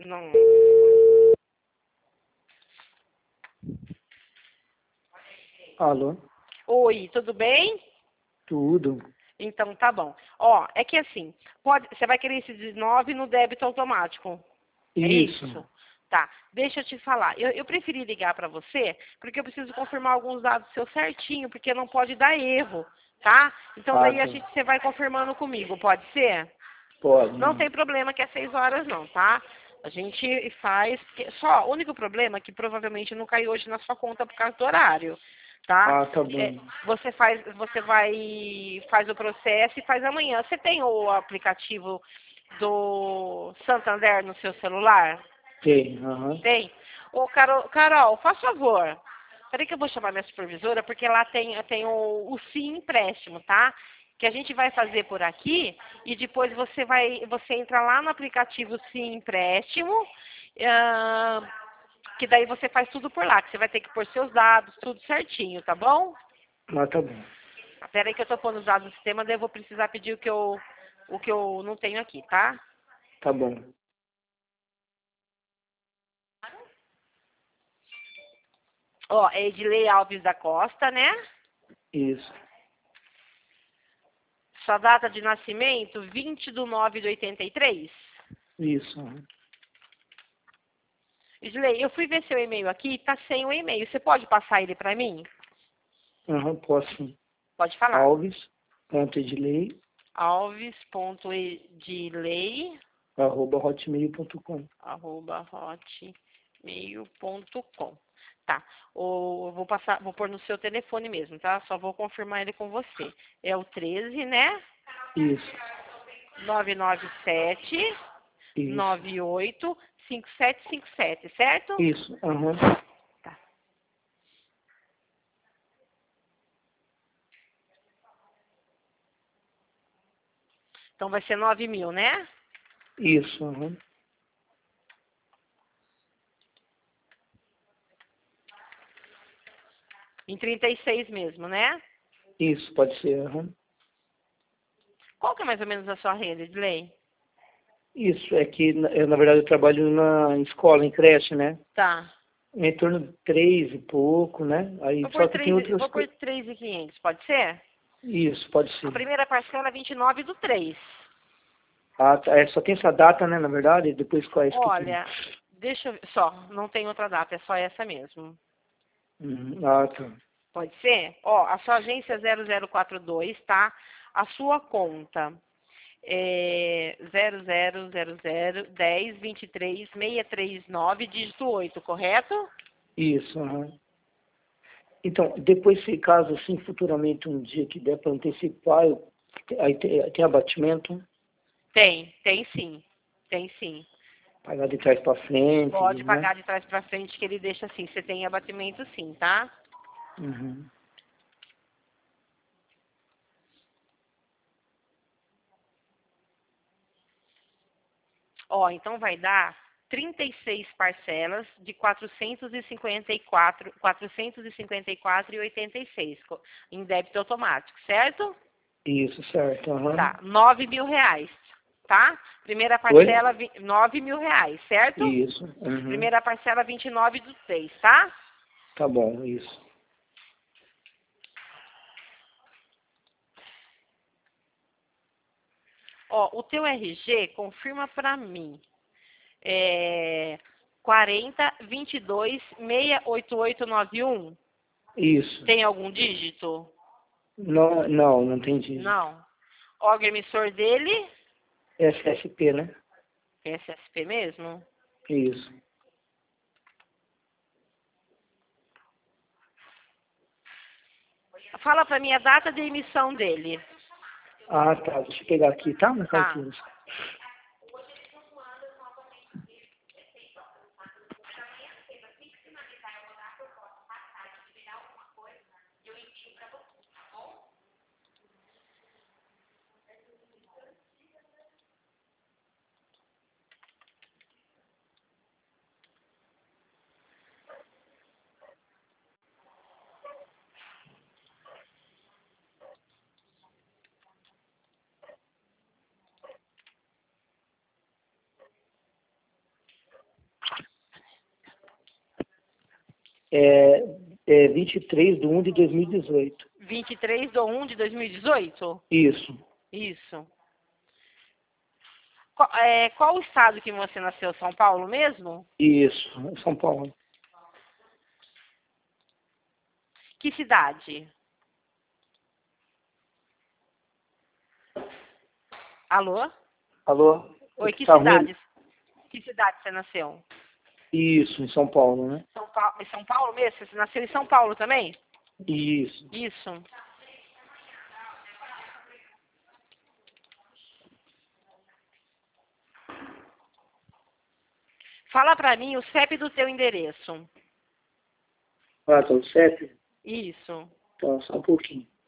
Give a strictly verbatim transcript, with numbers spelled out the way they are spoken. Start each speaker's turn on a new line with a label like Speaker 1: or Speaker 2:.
Speaker 1: não...
Speaker 2: Alô?
Speaker 1: Oi, tudo bem?
Speaker 2: Tudo.
Speaker 1: Então tá bom. Ó, é que assim, pode, você vai querer esse dezenove no débito automático. É
Speaker 2: Isso.
Speaker 1: isso? Tá. Deixa eu te falar. Eu, eu preferi ligar para você porque eu preciso confirmar alguns dados seus certinho, porque não pode dar erro, tá? Então
Speaker 2: Ah,
Speaker 1: daí a
Speaker 2: tá.
Speaker 1: gente, você vai confirmando comigo, pode ser?
Speaker 2: Pode.
Speaker 1: Não tem problema que é seis horas não, tá? A gente faz. porque- Só, o único problema é que provavelmente não caiu hoje na sua conta por causa do horário, tá?
Speaker 2: Ah, tá
Speaker 1: É,
Speaker 2: bom.
Speaker 1: você faz, você vai, faz o processo e faz amanhã. Você tem o aplicativo do Santander no seu celular?
Speaker 2: Tem, aham.
Speaker 1: Tem? Ô, Carol, Carol, faz favor. Peraí que eu vou chamar minha supervisora, porque lá tem, tem o, o Sim Empréstimo, tá? Que a gente vai fazer por aqui e depois você vai, você entra lá no aplicativo Sim Empréstimo, ah, que daí você faz tudo por lá, que você vai ter que pôr seus dados, tudo certinho, tá bom?
Speaker 2: Ah, tá bom.
Speaker 1: Peraí que eu tô pondo os dados no sistema, daí eu vou precisar pedir o que eu, o que eu não tenho aqui, tá?
Speaker 2: Tá bom.
Speaker 1: Ó, é Edilei Alves da Costa, né?
Speaker 2: Isso.
Speaker 1: Sua data de nascimento, vinte de nove de oitenta e três.
Speaker 2: Isso. aham.
Speaker 1: Edilei, eu fui ver seu e-mail aqui, tá sem o e-mail. Você pode passar ele para mim?
Speaker 2: Aham, posso.
Speaker 1: Pode falar.
Speaker 2: Alves, ponto edilei,
Speaker 1: alves.edilei,
Speaker 2: arroba hotmail ponto com.
Speaker 1: arroba hotmail ponto com. Tá. Ou eu vou passar, vou pôr no seu telefone mesmo, tá? Só vou confirmar ele com você. É o treze, né?
Speaker 2: Isso.
Speaker 1: nove nove sete,
Speaker 2: Isso.
Speaker 1: nove oito cinco sete cinco sete, certo?
Speaker 2: Isso. Aham.
Speaker 1: Tá. Então vai ser nove mil, né?
Speaker 2: Isso. Aham.
Speaker 1: Em trinta e seis mesmo, né?
Speaker 2: Isso, pode ser. Aham.
Speaker 1: Qual que é mais ou menos a sua renda de lei?
Speaker 2: Isso, é que, na- eu, na verdade, eu trabalho na escola, em creche, né?
Speaker 1: Tá.
Speaker 2: Em torno de três e pouco, né? Aí,
Speaker 1: Vou
Speaker 2: só
Speaker 1: por
Speaker 2: que tem
Speaker 1: três, e-
Speaker 2: outras
Speaker 1: vou por
Speaker 2: coisas.
Speaker 1: três mil e quinhentos, pode ser?
Speaker 2: Isso, pode
Speaker 1: A
Speaker 2: ser.
Speaker 1: primeira parcela é vinte e nove do três.
Speaker 2: Ah, tá. É, só tem essa data, né, na verdade, depois quais que tem.
Speaker 1: Olha, deixa eu ver. Só, não tem outra data, é só essa mesmo.
Speaker 2: Uhum. Ah, tá.
Speaker 1: Pode ser? Ó, a sua agência é zero zero quatro dois, tá? A sua conta é zero zero zero zero dez vinte e três seiscentos e trinta e nove, dígito oito, correto?
Speaker 2: Isso, aham. Então, depois, se caso, assim, futuramente, um dia que der para antecipar, eu- aí tem, tem abatimento,
Speaker 1: Tem, tem sim. Tem sim.
Speaker 2: pagar de trás para frente,
Speaker 1: Pode
Speaker 2: né?
Speaker 1: pagar de trás pra frente que ele deixa assim. Você tem abatimento sim, tá?
Speaker 2: Uhum.
Speaker 1: Ó, então vai dar trinta e seis parcelas de quatrocentos e cinquenta e quatro, quatrocentos e cinquenta e quatro e oitenta e seis co- em débito automático, certo?
Speaker 2: Isso, certo, aham.
Speaker 1: Tá, nove mil reais, tá? Primeira
Speaker 2: Oi?
Speaker 1: parcela, vi- nove mil reais, certo?
Speaker 2: Isso, uhum.
Speaker 1: Primeira parcela, vinte e nove do seis, tá?
Speaker 2: Tá bom, isso.
Speaker 1: Ó, o teu R G, confirma pra mim. É quarenta, vinte e dois, seiscentos e oitenta e oito, noventa e um.
Speaker 2: Isso.
Speaker 1: Tem algum dígito?
Speaker 2: Não, não, não tem dígito.
Speaker 1: Não. Órgão emissor dele,
Speaker 2: S S P, né?
Speaker 1: S S P mesmo?
Speaker 2: Isso.
Speaker 1: Fala pra mim a data de emissão dele,
Speaker 2: Ah, tá. Deixa eu pegar aqui, tá? Na
Speaker 1: tá?
Speaker 2: carteira. É, é vinte e três de um de dois mil e dezoito.
Speaker 1: vinte e três de um de dois mil e dezoito?
Speaker 2: Isso.
Speaker 1: Isso. Qual, é, qual o estado que você nasceu? São Paulo mesmo?
Speaker 2: Isso, São Paulo.
Speaker 1: Que cidade? Alô?
Speaker 2: Alô?
Speaker 1: Oi, que
Speaker 2: Tá
Speaker 1: cidade?
Speaker 2: ruim?
Speaker 1: Que cidade você nasceu?
Speaker 2: Isso, em São Paulo, né?
Speaker 1: São Paulo, em São Paulo mesmo? Você nasceu em São Paulo também?
Speaker 2: Isso.
Speaker 1: Isso. Fala pra mim o C E P do teu endereço.
Speaker 2: Ah, tá o C E P?
Speaker 1: Isso.
Speaker 2: Então, só um pouquinho.